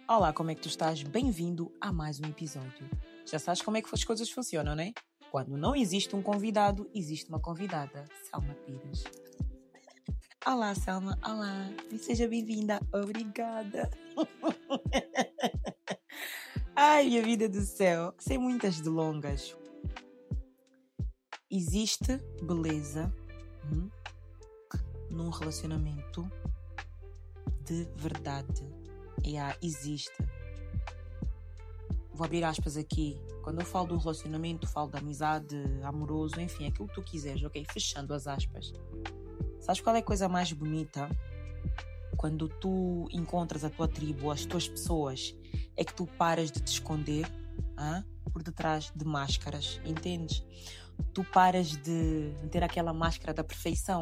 Olá, como é que tu estás? Bem-vindo a mais um episódio. Já sabes como é que as coisas funcionam, né? Quando não existe um convidado, existe uma convidada. Selma Pires. Olá, Selma. Olá. E seja bem-vinda. Obrigada. Ai, minha vida do céu. Sem muitas delongas. Existe beleza num relacionamento de verdade. Existe. Vou abrir aspas aqui. Quando eu falo de um relacionamento, falo de amizade, amoroso, enfim, aquilo que tu quiseres, ok? Fechando as aspas. Sabes qual é a coisa mais bonita? Quando tu encontras a tua tribo, as tuas pessoas, é que tu paras de te esconder por detrás de máscaras, entendes? Tu paras de ter aquela máscara da perfeição.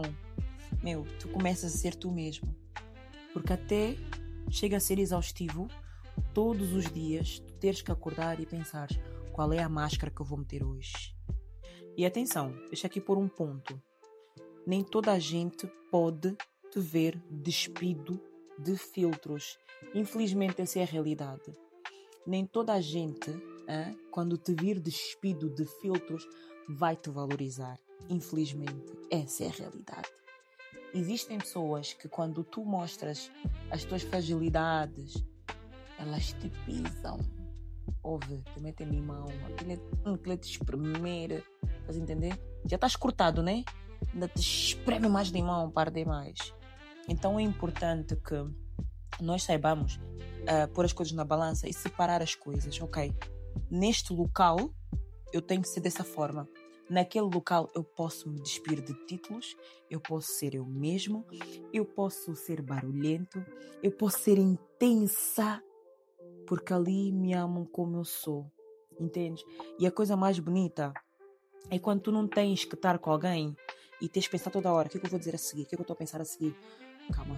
Tu começas a ser tu mesmo. Porque até chega a ser exaustivo todos os dias tu teres que acordar e pensar qual é a máscara que eu vou meter hoje. E atenção, deixa aqui pôr um ponto. Nem toda a gente pode te ver despido de filtros. Infelizmente essa é a realidade. Nem toda a gente, quando te vir despido de filtros, vai te valorizar. Infelizmente essa é a realidade. Existem pessoas que quando tu mostras as tuas fragilidades, elas te pisam. Ouve, te metem em mão, aquilo te espremer. Estás a entender? Já estás cortado, né? Ainda te espreme mais de mão, par de mais. Então é importante que nós saibamos pôr as coisas na balança e separar as coisas, ok? Neste local, eu tenho que ser dessa forma. Naquele local eu posso me despir de títulos, eu posso ser eu mesmo, eu posso ser barulhento, eu posso ser intensa, porque ali me amam como eu sou, entendes? E a coisa mais bonita é quando tu não tens que estar com alguém e tens que pensar toda hora, o que é que eu vou dizer a seguir, o que é que eu estou a pensar a seguir? Calma.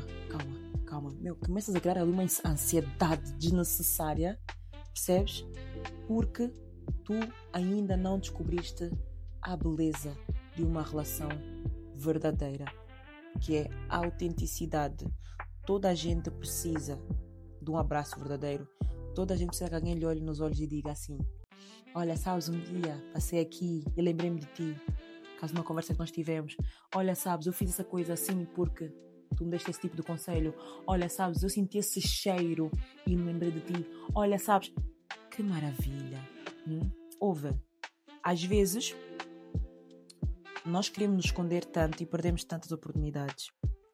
Começas a criar ali uma ansiedade desnecessária, percebes? Porque tu ainda não descobriste a beleza de uma relação verdadeira, que é a autenticidade. Toda a gente precisa de um abraço verdadeiro. Toda a gente precisa que alguém lhe olhe nos olhos e diga assim: olha, sabes, um dia passei aqui e lembrei-me de ti, caso uma conversa que nós tivemos. Olha, sabes, eu fiz essa coisa assim porque tu me deste esse tipo de conselho. Olha, sabes, eu senti esse cheiro e me lembrei de ti. Olha, sabes, que maravilha. Ouve, às vezes nós queremos nos esconder tanto e perdemos tantas oportunidades.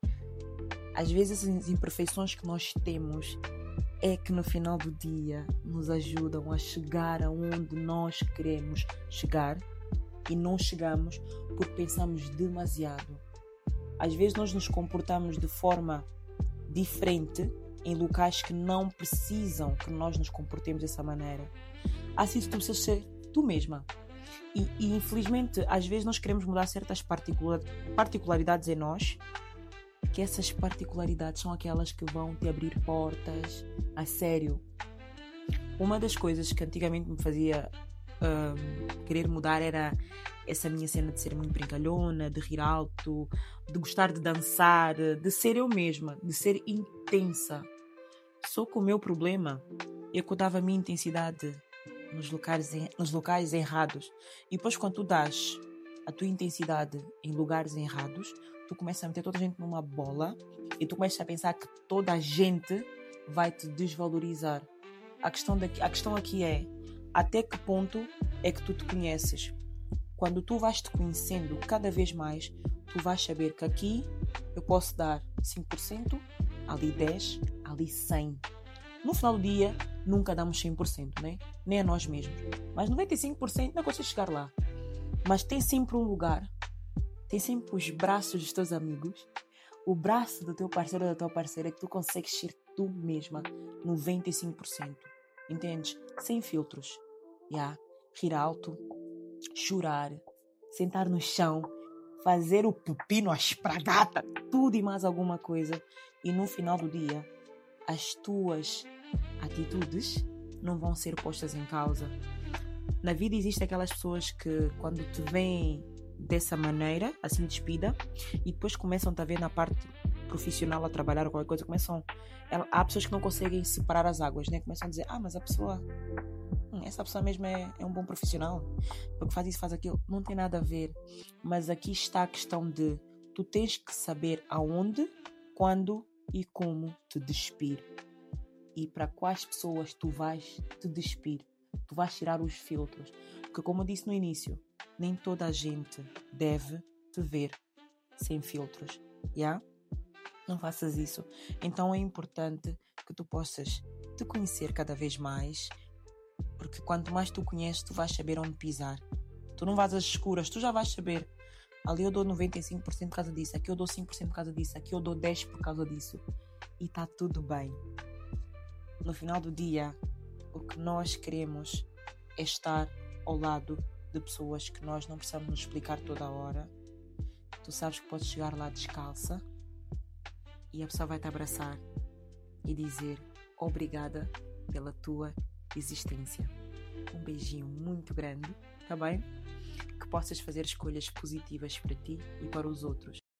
Às vezes as imperfeições que nós temos é que no final do dia nos ajudam a chegar aonde nós queremos chegar e não chegamos porque pensamos demasiado. Às vezes nós nos comportamos de forma diferente em locais que não precisam que nós nos comportemos dessa maneira. Assim tu precisas ser tu mesma. E infelizmente às vezes nós queremos mudar certas particularidades em nós, que essas particularidades são aquelas que vão te abrir portas. A sério, uma das coisas que antigamente me fazia querer mudar era essa minha cena de ser muito brincalhona, de rir alto, de gostar de dançar, de ser eu mesma, de ser intensa. Só que o meu problema é que eu dava a minha intensidade nos locais errados. E depois quando tu dás a tua intensidade em lugares errados, tu começas a meter toda a gente numa bola e tu começas a pensar que toda a gente vai te desvalorizar. A questão aqui é até que ponto é que tu te conheces. Quando tu vais te conhecendo cada vez mais, tu vais saber que aqui eu posso dar 5%, ali 10%, ali 100%. No final do dia, nunca damos 100%, né? Nem a nós mesmos. Mas 95% não consegues chegar lá. Mas tem sempre um lugar, tem sempre os braços dos teus amigos, o braço do teu parceiro ou da tua parceira que tu consegues ser tu mesma, 95%. Entendes? Sem filtros. Rir alto, chorar, sentar no chão, fazer o pepino, a espragata, tudo e mais alguma coisa. E no final do dia, as tuas atitudes não vão ser postas em causa. Na vida existem aquelas pessoas que quando te veem dessa maneira, assim despida, e depois começam-te a ver na parte profissional a trabalhar ou qualquer coisa, há pessoas que não conseguem separar as águas, né? Começam a dizer, mas a pessoa, essa pessoa mesmo é um bom profissional, porque faz isso, faz aquilo. Não tem nada a ver. Mas aqui está a questão de tu tens que saber aonde, quando e como te despir. E para quais pessoas tu vais te despir. Tu vais tirar os filtros. Porque como eu disse no início, nem toda a gente deve te ver sem filtros. Não faças isso. Então é importante que tu possas te conhecer cada vez mais, porque quanto mais tu conheces, tu vais saber onde pisar. Tu não vais às escuras, tu já vais saber. Ali eu dou 95% por causa disso, aqui eu dou 5% por causa disso, aqui eu dou 10% por causa disso. E está tudo bem. No final do dia, o que nós queremos é estar ao lado de pessoas que nós não precisamos nos explicar toda a hora. Tu sabes que podes chegar lá descalça e a pessoa vai te abraçar e dizer obrigada pela tua existência. Um beijinho muito grande, tá bem? Que possas fazer escolhas positivas para ti e para os outros.